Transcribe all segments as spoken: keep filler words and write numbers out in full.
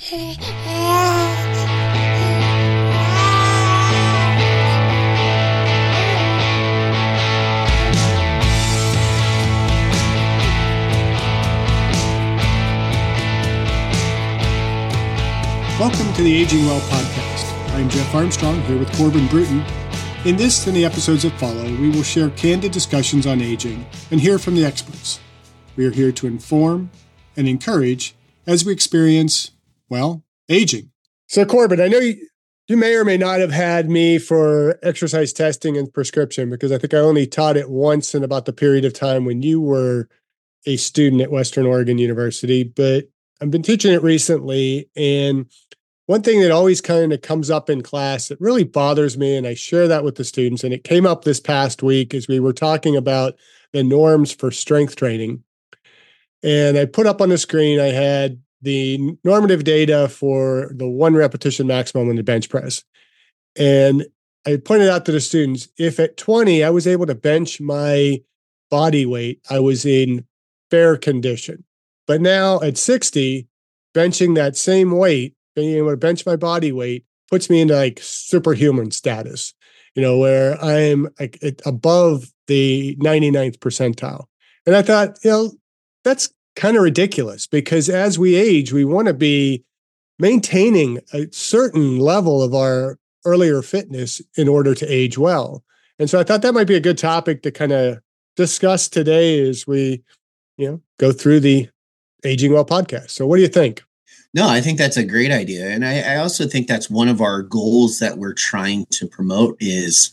Welcome to the Aging Well podcast. I'm Jeff Armstrong here with Corbin Bruton. In this and the episodes that follow, we will share candid discussions on aging and hear from the experts. We are here to inform and encourage as we experience, well, aging. So Corbin, I know you, you may or may not have had me for exercise testing and prescription because I think I only taught it once in about the period of time when you were a student at Western Oregon University, but I've been teaching it recently, and one thing that always kind of comes up in class that really bothers me, and I share that with the students, and it came up this past week as we were talking about the norms for strength training. And I put up on the screen, I had the normative data for the one repetition maximum in the bench press. And I pointed out to the students, if at twenty, I was able to bench my body weight, I was in fair condition. But now at sixty, benching that same weight, being able to bench my body weight puts me into like superhuman status, you know, where I'm like above the ninety-ninth percentile. And I thought, you know, that's kind of ridiculous because as we age, we want to be maintaining a certain level of our earlier fitness in order to age well. And so I thought that might be a good topic to kind of discuss today as we, you know, go through the Aging Well podcast. So what do you think? No, I think that's a great idea. And I, I also think that's one of our goals that we're trying to promote is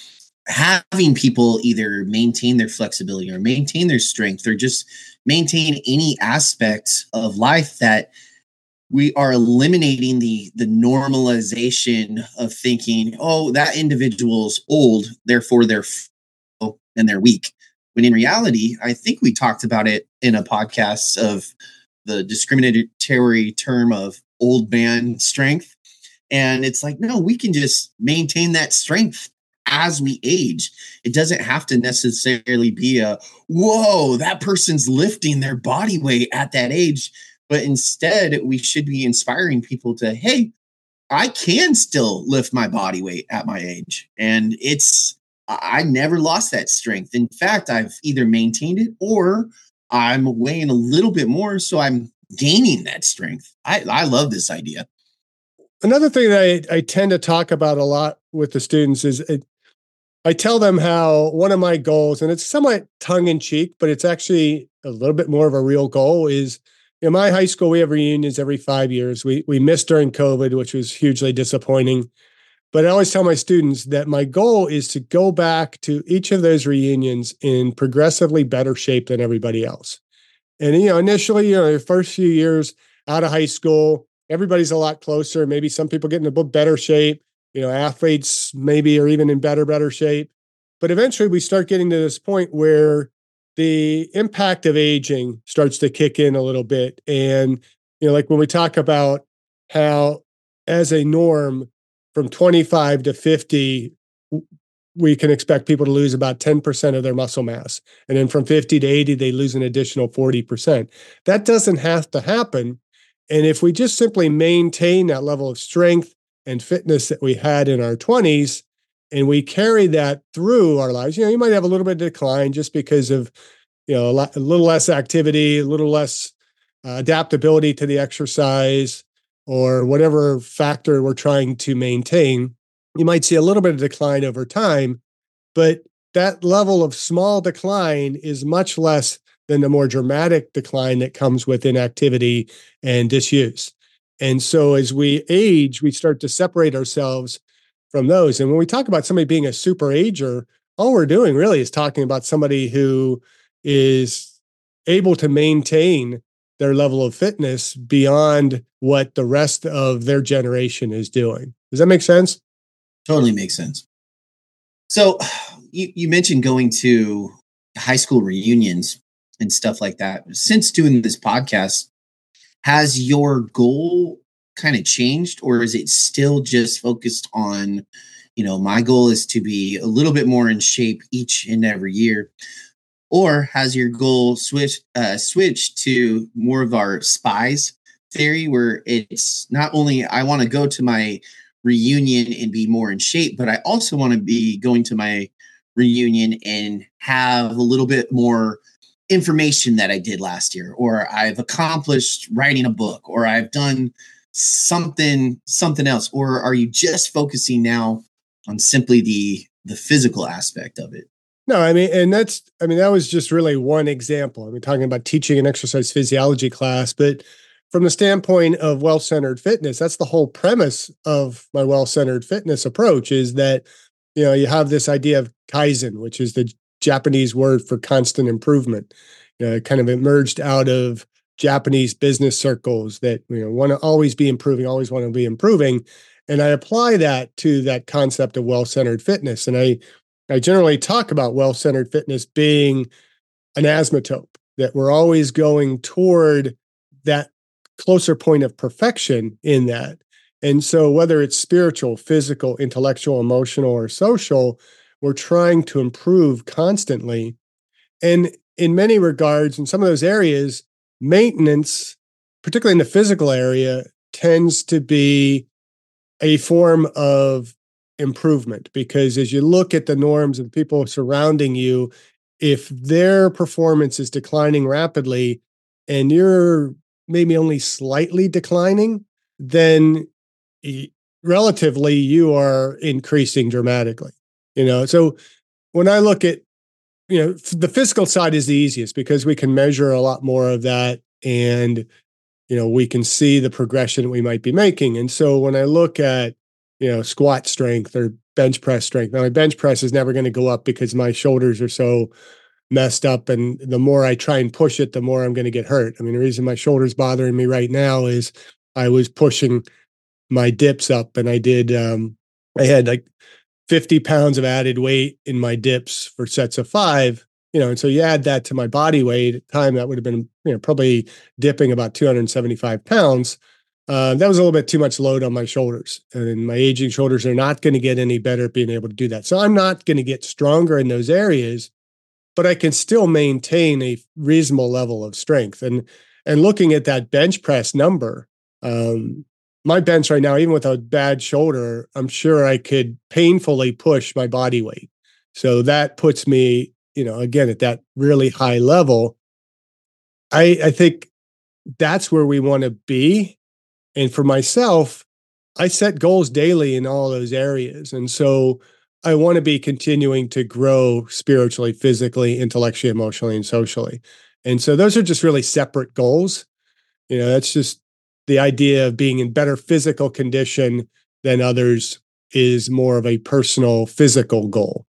having people either maintain their flexibility or maintain their strength or just maintain any aspects of life that we are eliminating the, the normalization of thinking, oh, that individual's old, therefore they're frail and they're weak. When in reality, I think we talked about it in a podcast of the discriminatory term of old man strength. And it's like, no, we can just maintain that strength as we age. It doesn't have to necessarily be a, whoa, that person's lifting their body weight at that age. But instead, we should be inspiring people to, hey, I can still lift my body weight at my age. And it's, I never lost that strength. In fact, I've either maintained it or I'm weighing a little bit more, so I'm gaining that strength. I, I love this idea. Another thing that I, I tend to talk about a lot with the students is it, I tell them how one of my goals, and it's somewhat tongue-in-cheek, but it's actually a little bit more of a real goal, is in my high school, we have reunions every five years. We, we missed during COVID, which was hugely disappointing. But I always tell my students that my goal is to go back to each of those reunions in progressively better shape than everybody else. And, you know, initially, you know, the first few years out of high school, everybody's a lot closer. Maybe some people get in a bit better shape. You know, athletes maybe are even in better, better shape. But eventually we start getting to this point where the impact of aging starts to kick in a little bit. And, you know, like when we talk about how as a norm, from twenty-five to fifty, we can expect people to lose about ten percent of their muscle mass. And then from fifty to eighty, they lose an additional forty percent. That doesn't have to happen. And if we just simply maintain that level of strength and fitness that we had in our twenties, and we carry that through our lives, you know, you might have a little bit of decline just because of, you know, a, lot, a little less activity, a little less uh, adaptability to the exercise, or whatever factor we're trying to maintain. You might see a little bit of decline over time, but that level of small decline is much less than the more dramatic decline that comes with inactivity and disuse. And so as we age, we start to separate ourselves from those. And when we talk about somebody being a super ager, all we're doing really is talking about somebody who is able to maintain their level of fitness beyond what the rest of their generation is doing. Does that make sense? Totally makes sense. So you, you mentioned going to high school reunions and stuff like that. Since doing this podcast, has your goal kind of changed, or is it still just focused on, you know, my goal is to be a little bit more in shape each and every year? Or has your goal switched uh, switched to more of our SPIES theory where it's not only I want to go to my reunion and be more in shape, but I also want to be going to my reunion and have a little bit more information that I did last year, or I've accomplished writing a book, or I've done something something else? Or are you just focusing now on simply the the physical aspect of it? No, I mean, and that's, I mean, that was just really one example. I mean, talking about teaching an exercise physiology class, but from the standpoint of well-centered fitness, that's the whole premise of my well-centered fitness approach is that, you know, you have this idea of Kaizen, which is the Japanese word for constant improvement. You know, it kind of emerged out of Japanese business circles that, you know, want to always be improving, always want to be improving. And I apply that to that concept of well-centered fitness. And I, I generally talk about well-centered fitness being an asymptote, that we're always going toward that closer point of perfection in that. And so whether it's spiritual, physical, intellectual, emotional, or social, we're trying to improve constantly. And in many regards, in some of those areas, maintenance, particularly in the physical area, tends to be a form of improvement, because as you look at the norms of the people surrounding you, if their performance is declining rapidly and you're maybe only slightly declining, then relatively you are increasing dramatically. You know, so when I look at, you know, the physical side is the easiest because we can measure a lot more of that, and you know, we can see the progression we might be making. And so when I look at, you know, squat strength or bench press strength, now my bench press is never going to go up because my shoulders are so messed up. And the more I try and push it, the more I'm going to get hurt. I mean, the reason my shoulder's bothering me right now is I was pushing my dips up, and I did, um, I had like fifty pounds of added weight in my dips for sets of five, you know, and so you add that to my body weight at the time, that would have been, you know, probably dipping about two hundred seventy-five pounds. Uh, that was a little bit too much load on my shoulders, and my aging shoulders are not going to get any better at being able to do that. So I'm not going to get stronger in those areas, but I can still maintain a reasonable level of strength. And, and looking at that bench press number, um, my bench right now, even with a bad shoulder, I'm sure I could painfully push my body weight. So that puts me, you know, again, at that really high level. I, I think that's where we want to be. And for myself, I set goals daily in all those areas. And so I want to be continuing to grow spiritually, physically, intellectually, emotionally, and socially. And so those are just really separate goals. You know, that's just the idea of being in better physical condition than others is more of a personal physical goal.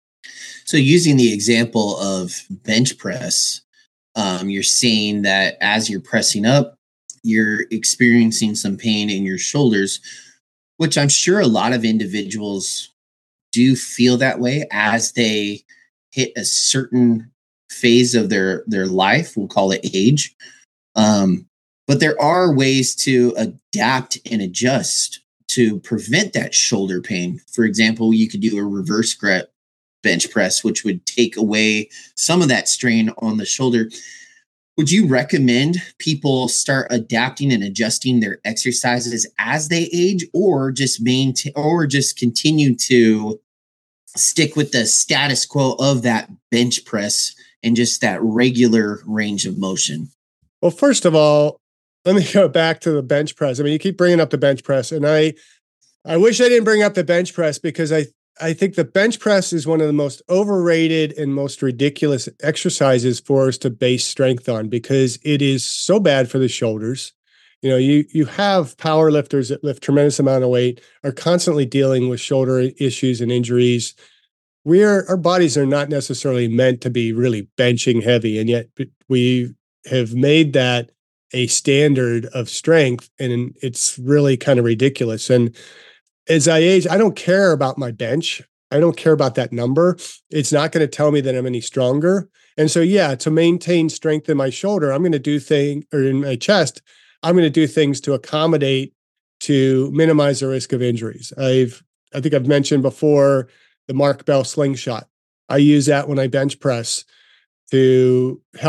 So using the example of bench press, um, you're seeing that as you're pressing up, you're experiencing some pain in your shoulders, which I'm sure a lot of individuals do feel that way as they hit a certain phase of their their life. We'll call it age. Um, but there are ways to adapt and adjust to prevent that shoulder pain. For example, you could do a reverse grip bench press, which would take away some of that strain on the shoulder. Would you recommend people start adapting and adjusting their exercises as they age, or just maintain, or just continue to stick with the status quo of that bench press and just that regular range of motion? Well, first of all, let me go back to the bench press. I mean, you keep bringing up the bench press, and I, I wish I didn't bring up the bench press, because I, I think the bench press is one of the most overrated and most ridiculous exercises for us to base strength on, because it is so bad for the shoulders. You know, you you have power lifters that lift tremendous amount of weight, are constantly dealing with shoulder issues and injuries. We are, our bodies are not necessarily meant to be really benching heavy, and yet we have made that a standard of strength, and it's really kind of ridiculous. And as I age, I don't care about my bench. I don't care about that number. It's not going to tell me that I'm any stronger. And so, yeah, to maintain strength in my shoulder, I'm going to do things, or in my chest, I'm going to do things to accommodate, to minimize the risk of injuries. I've, I think I've mentioned before the Mark Bell slingshot. I use that when I bench press to help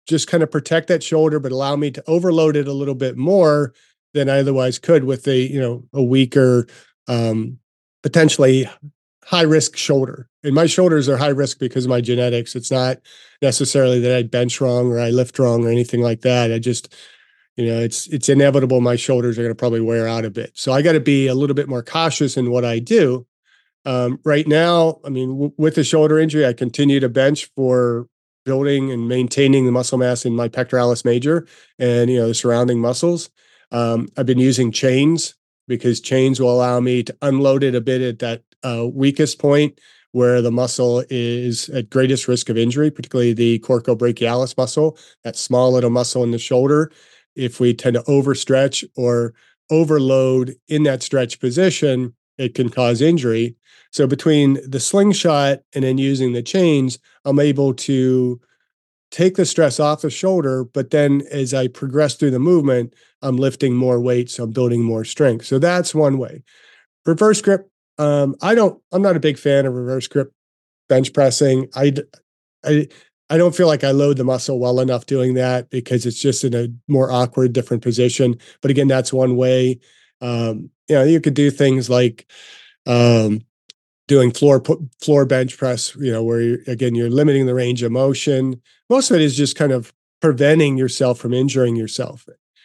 just kind of protect that shoulder, but allow me to overload it a little bit more than I otherwise could with a, you know, a weaker, um, potentially high risk shoulder. And my shoulders are high risk because of my genetics. It's not necessarily that I bench wrong or I lift wrong or anything like that. I just, you know, it's it's inevitable my shoulders are going to probably wear out a bit. So I got to be a little bit more cautious in what I do. Um, right now, I mean, w- with the shoulder injury, I continue to bench for building and maintaining the muscle mass in my pectoralis major and, you know, the surrounding muscles. Um, I've been using chains because chains will allow me to unload it a bit at that uh, weakest point where the muscle is at greatest risk of injury, particularly the coracobrachialis muscle, that small little muscle in the shoulder. If we tend to overstretch or overload in that stretch position, it can cause injury. So between the slingshot and then using the chains, I'm able to take the stress off the shoulder, but then as I progress through the movement, I'm lifting more weight, so I'm building more strength. So that's one way. Reverse grip, um, I don't, I'm not a big fan of reverse grip bench pressing. I, I, I don't feel like I load the muscle well enough doing that because it's just in a more awkward, different position. But again, that's one way. Um, you know, you could do things like, um, doing floor floor bench press, you know, where you're, again, you're limiting the range of motion. Most of it is just kind of preventing yourself from injuring yourself.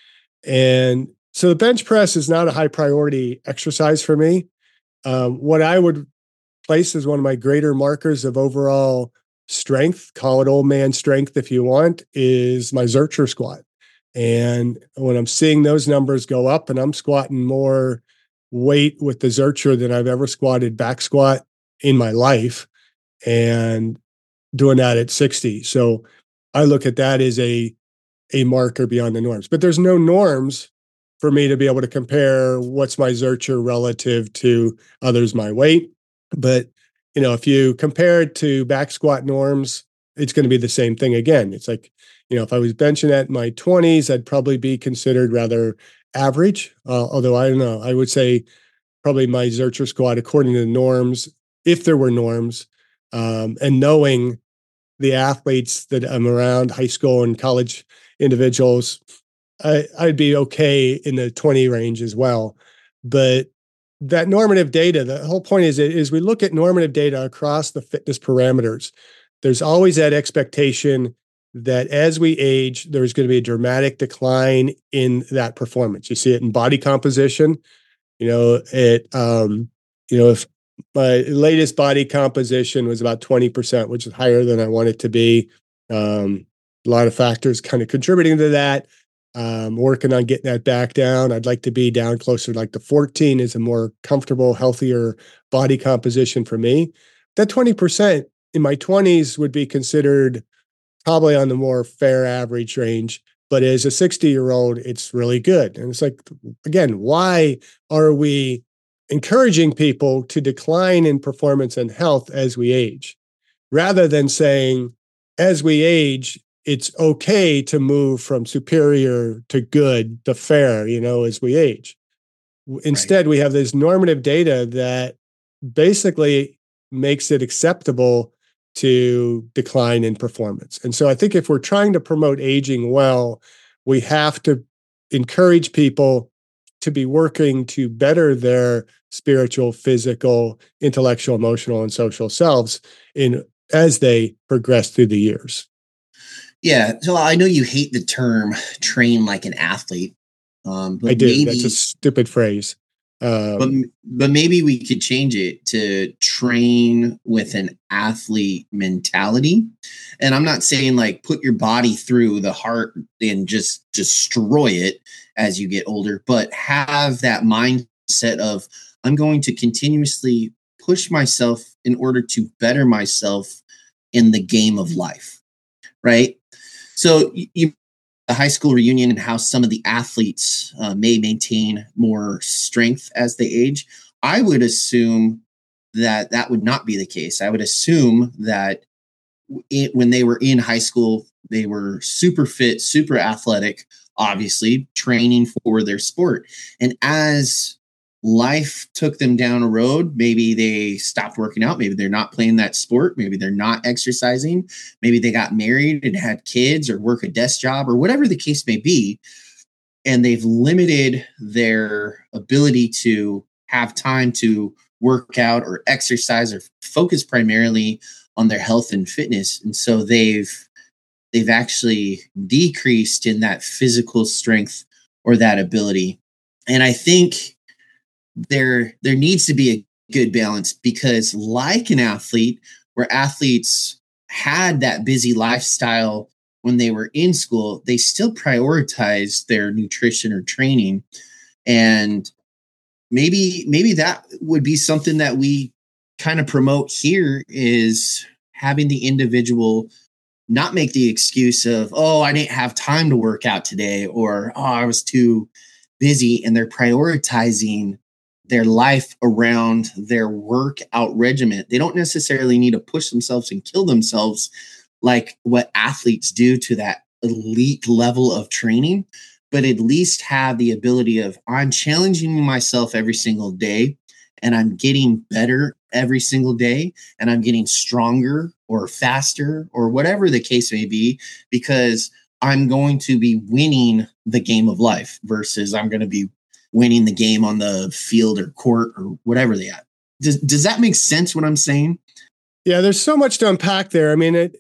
And so the bench press is not a high priority exercise for me. Um, what I would place as one of my greater markers of overall strength, call it old man strength if you want, is my Zercher squat. And when I'm seeing those numbers go up and I'm squatting more weight with the Zercher than I've ever squatted back squat in my life, and doing that at sixty. So I look at that as a, a marker beyond the norms, but there's no norms for me to be able to compare what's my Zercher relative to others my weight. But, you know, if you compare it to back squat norms, it's going to be the same thing again. It's like, you know, if I was benching at my twenties, I'd probably be considered rather average. Uh, although I don't know, I would say probably my Zercher squat according to the norms, if there were norms, um, and knowing the athletes that I'm around, high school and college individuals, I, I'd be okay in the twenty range as well. But that normative data, the whole point is, is we look at normative data across the fitness parameters. There's always that expectation that as we age, there's going to be a dramatic decline in that performance. You see it in body composition. You know, it, um, you know, if my latest body composition was about twenty percent, which is higher than I want it to be. Um, a lot of factors kind of contributing to that. Um, working on getting that back down. I'd like to be down closer to like the fourteen is a more comfortable, healthier body composition for me. That twenty percent in my twenties would be considered probably on the more fair average range. But as a sixty year old, it's really good. And it's like, again, why are we encouraging people to decline in performance and health as we age, rather than saying, as we age, it's okay to move from superior to good to fair, you know, as we age. Instead, right. We have this normative data that basically makes it acceptable to decline in performance. And so I think if we're trying to promote aging well, we have to encourage people to be working to better their spiritual, physical, intellectual, emotional, and social selves in as they progress through the years. Yeah. So I know you hate the term train like an athlete. Um, but I do. Maybe, That's a stupid phrase. Um, but, but maybe we could change it to train with an athlete mentality. And I'm not saying like put your body through the heart and just destroy it as you get older, but have that mindset of I'm going to continuously push myself in order to better myself in the game of life. Right. So you, the high school reunion and how some of the athletes uh, may maintain more strength as they age. I would assume that that would not be the case. I would assume that it, when they were in high school, they were super fit, super athletic, obviously training for their sport. And as life took them down a road. Maybe they stopped working out. Maybe they're not playing that sport. Maybe they're not exercising. Maybe they got married and had kids or work a desk job or whatever the case may be. And they've limited their ability to have time to work out or exercise or focus primarily on their health and fitness. And so they've they've actually decreased in that physical strength or that ability. And I think there there needs to be a good balance, because like an athlete, where athletes had that busy lifestyle when they were in school, they still prioritize their nutrition or training. And maybe maybe that would be something that we kind of promote here, is having the individual not make the excuse of, oh, I didn't have time to work out today, or oh, I was too busy, and they're prioritizing their life around their workout regimen. They don't necessarily need to push themselves and kill themselves like what athletes do to that elite level of training, but at least have the ability of, I'm challenging myself every single day, and I'm getting better every single day, and I'm getting stronger or faster or whatever the case may be, because I'm going to be winning the game of life versus I'm going to be winning the game on the field or court or whatever they at. Does, does that make sense what I'm saying? Yeah, there's so much to unpack there. I mean, it,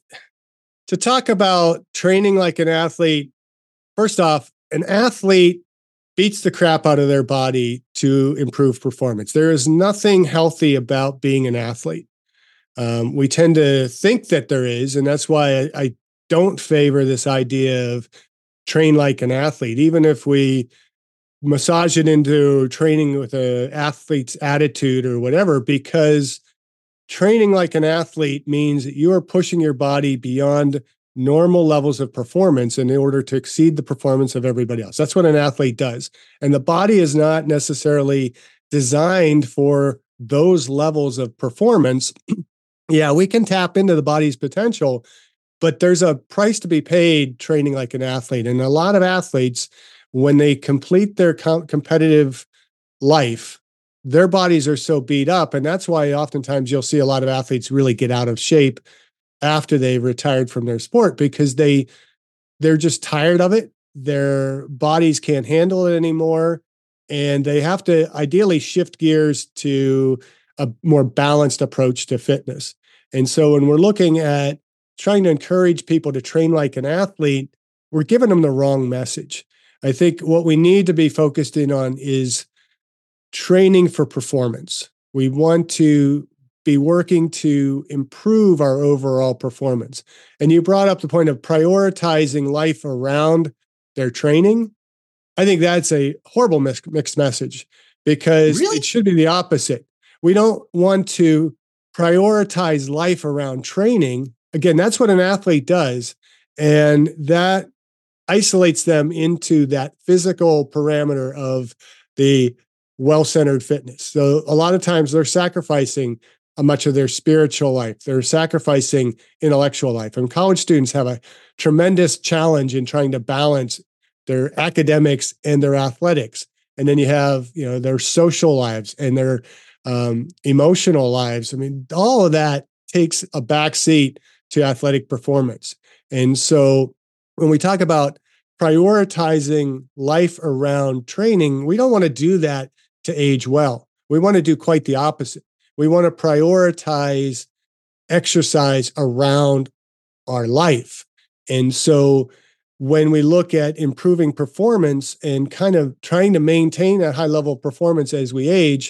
to talk about training like an athlete, first off, an athlete beats the crap out of their body to improve performance. There is nothing healthy about being an athlete. Um, we tend to think that there is, and that's why I, I don't favor this idea of train like an athlete, even if we massage it into training with an athlete's attitude or whatever, because training like an athlete means that you are pushing your body beyond normal levels of performance in order to exceed the performance of everybody else. That's what an athlete does. And the body is not necessarily designed for those levels of performance. Yeah, we can tap into the body's potential, but there's a price to be paid training like an athlete. And a lot of athletes, when they complete their com- competitive life, their bodies are so beat up. And that's why oftentimes you'll see a lot of athletes really get out of shape after they've retired from their sport, because they, they're just tired of it. Their bodies can't handle it anymore. And they have to ideally shift gears to a more balanced approach to fitness. And so when we're looking at trying to encourage people to train like an athlete, we're giving them the wrong message. I think what we need to be focused in on is training for performance. We want to be working to improve our overall performance. And you brought up the point of prioritizing life around their training. I think that's a horrible mix, mixed message, because Really? it should be the opposite. We don't want to prioritize life around training. Again, that's what an athlete does. And that isolates them into that physical parameter of the well-centered fitness. So a lot of times they're sacrificing a much of their spiritual life. They're sacrificing intellectual life. And college students have a tremendous challenge in trying to balance their academics and their athletics. And then you have, you know, their social lives and their um, emotional lives. I mean, all of that takes a backseat to athletic performance. And so when we talk about prioritizing life around training, we don't want to do that to age well. We want to do quite the opposite. We want to prioritize exercise around our life. And so when we look at improving performance and kind of trying to maintain that high level of performance as we age,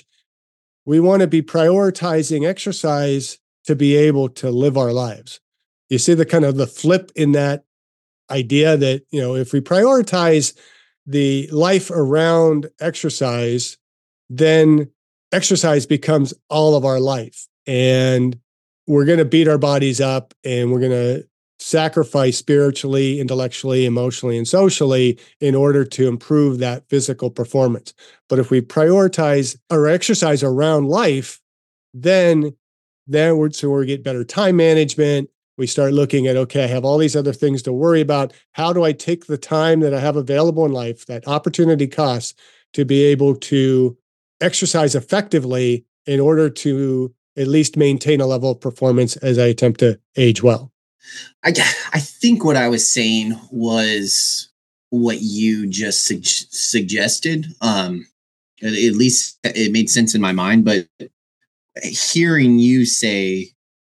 we want to be prioritizing exercise to be able to live our lives. You see the kind of the flip in that idea that, you know, if we prioritize the life around exercise, then exercise becomes all of our life. And we're going to beat our bodies up, and we're going to sacrifice spiritually, intellectually, emotionally, and socially in order to improve that physical performance. But if we prioritize our exercise around life, then, then we're, so we get better time management. We start looking at, okay, I have all these other things to worry about. How do I take the time that I have available in life, that opportunity cost, to be able to exercise effectively in order to at least maintain a level of performance as I attempt to age well? I, I think what I was saying was what you just su- suggested. Um, at, at least it made sense in my mind, but hearing you say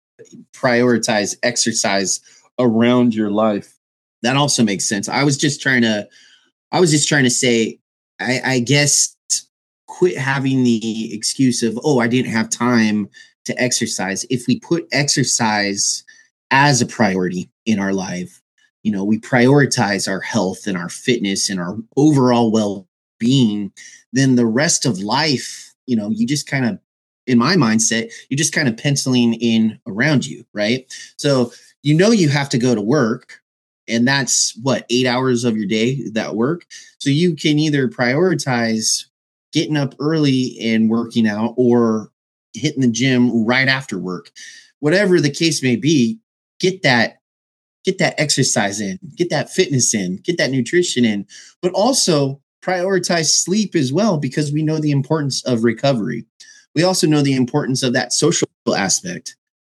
prioritize exercise around your life, that also makes sense. I was just trying to, I was just trying to say, I, I guess quit having the excuse of, oh, I didn't have time to exercise. If we put exercise as a priority in our life, you know, we prioritize our health and our fitness and our overall well-being, then the rest of life, you know, you just kind of, in my mindset, you're just kind of penciling in around you, right? So, you know, you have to go to work, and that's what, eight hours of your day that work. So you can either prioritize getting up early and working out or hitting the gym right after work. Whatever the case may be, get that get that exercise in, get that fitness in, get that nutrition in, but also prioritize sleep as well, because we know the importance of recovery. We also know the importance of that social aspect.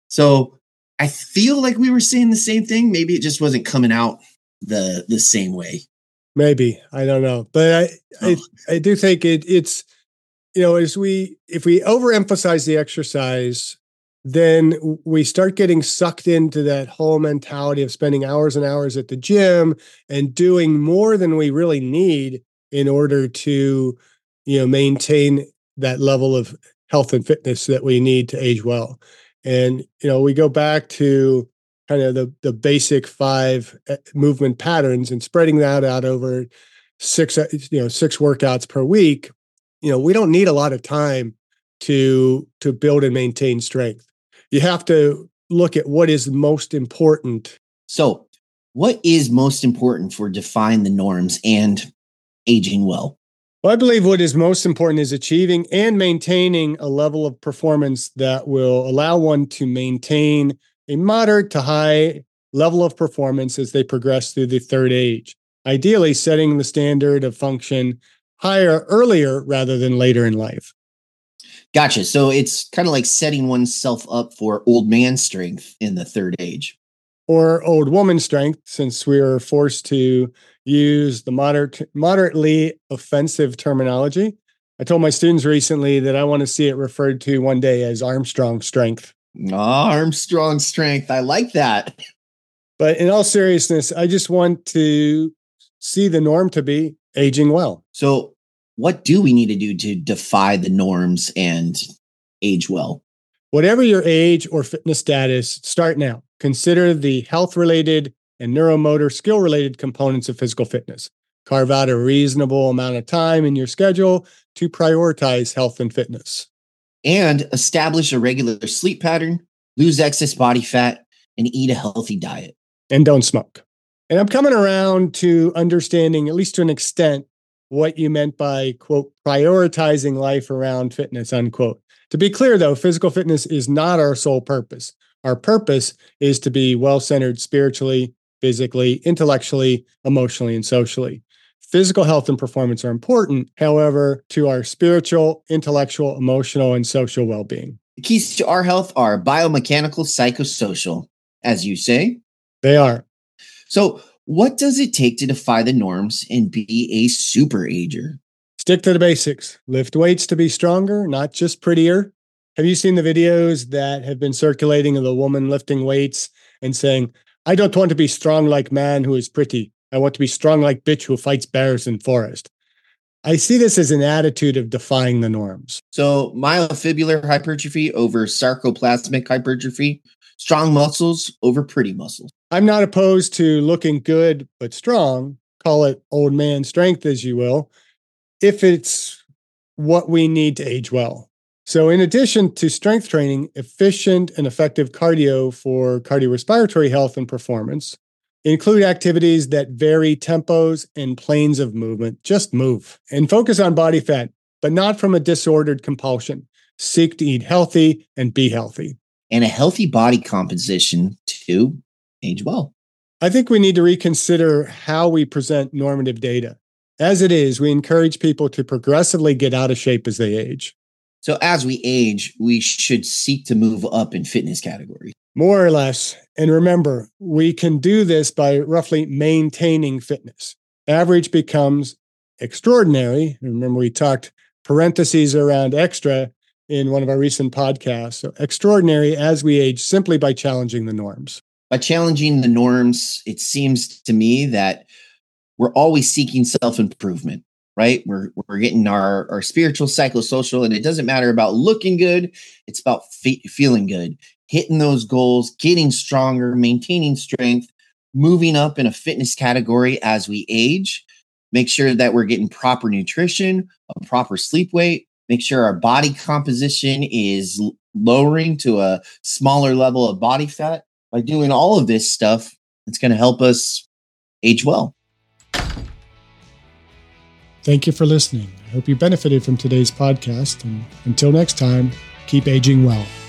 So I feel like we were saying the same thing. Maybe it just wasn't coming out the the same way. Maybe, I don't know, but I I, Oh, I do think it it's you know as we if we overemphasize the exercise, then we start getting sucked into that whole mentality of spending hours and hours at the gym and doing more than we really need in order to you know maintain that level of health and fitness that we need to age well. And you know we go back to kind of the the basic five uh, movement patterns and spreading that out over six uh, you know six workouts per week. You know we don't need a lot of time to to build and maintain strength. You have to look at what is most important. so what is most important for define the norms and aging well? Well, I believe what is most important is achieving and maintaining a level of performance that will allow one to maintain a moderate to high level of performance as they progress through the third age, ideally setting the standard of function higher earlier rather than later in life. Gotcha. So it's kind of like setting oneself up for old man strength in the third age. Or old woman strength, since we are forced to use the moderate, moderately offensive terminology. I told my students recently that I want to see it referred to one day as Armstrong strength. Armstrong strength. I like that. But in all seriousness, I just want to see the norm to be aging well. So what do we need to do to defy the norms and age well? Whatever your age or fitness status, start now. Consider the health-related and neuromotor skill-related components of physical fitness. Carve out a reasonable amount of time in your schedule to prioritize health and fitness. And establish a regular sleep pattern, lose excess body fat, and eat a healthy diet. And don't smoke. And I'm coming around to understanding, at least to an extent, what you meant by, quote, prioritizing life around fitness, unquote. To be clear, though, physical fitness is not our sole purpose. Our purpose is to be well-centered spiritually, physically, intellectually, emotionally, and socially. Physical health and performance are important, however, to our spiritual, intellectual, emotional, and social well-being. The keys to our health are biomechanical, psychosocial, as you say. They are. So what does it take to defy the norms and be a super ager? Stick to the basics. Lift weights to be stronger, not just prettier. Have you seen the videos that have been circulating of the woman lifting weights and saying, I don't want to be strong like man who is pretty. I want to be strong like bitch who fights bears in forest. I see this as an attitude of defying the norms. So myofibrillar hypertrophy over sarcoplasmic hypertrophy, strong muscles over pretty muscles. I'm not opposed to looking good but strong, call it old man strength as you will, if it's what we need to age well. So in addition to strength training, efficient and effective cardio for cardiorespiratory health and performance include activities that vary tempos and planes of movement. Just move and focus on body fat, but not from a disordered compulsion. Seek to eat healthy and be healthy. And a healthy body composition to age well. I think we need to reconsider how we present normative data. As it is, we encourage people to progressively get out of shape as they age. So as we age, we should seek to move up in fitness category. More or less. And remember, we can do this by roughly maintaining fitness. Average becomes extraordinary. Remember, we talked parentheses around extra in one of our recent podcasts. So extraordinary as we age simply by challenging the norms. By challenging the norms, it seems to me that we're always seeking self-improvement, right? We're we're getting our, our spiritual, psychosocial, and it doesn't matter about looking good. It's about fe- feeling good, hitting those goals, getting stronger, maintaining strength, moving up in a fitness category as we age. Make sure that we're getting proper nutrition, a proper sleep weight, make sure our body composition is lowering to a smaller level of body fat. By doing all of this stuff, it's going to help us age well. Thank you for listening. I hope you benefited from today's podcast. And until next time, keep aging well.